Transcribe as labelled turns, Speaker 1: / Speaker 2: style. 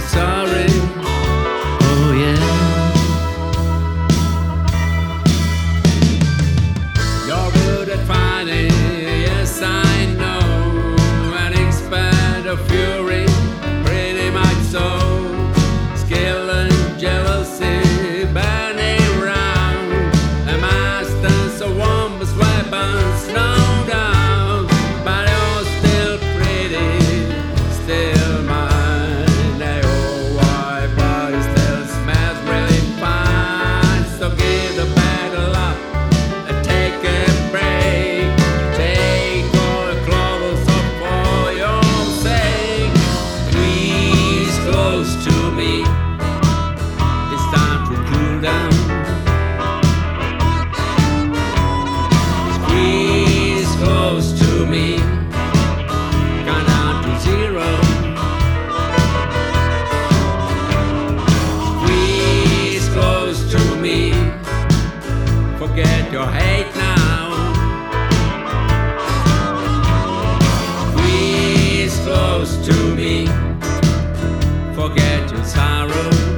Speaker 1: sorry. Oh yeah. You're good at fighting, yes I know. An expert of fury, pretty much so. Skill and jealousy burning round. A master of woman's weapons, no doubt. But you're still pretty, still mine. Oh, why, but it still smells really fine. So give the battle up and take a break. Take all the clothes off for your sake. Squeeze close to me. It's time to cool down. Squeeze close to me. Count down to 0. Squeeze close to me. Forget your hate now. Squeeze close to me. Forget your sorrow.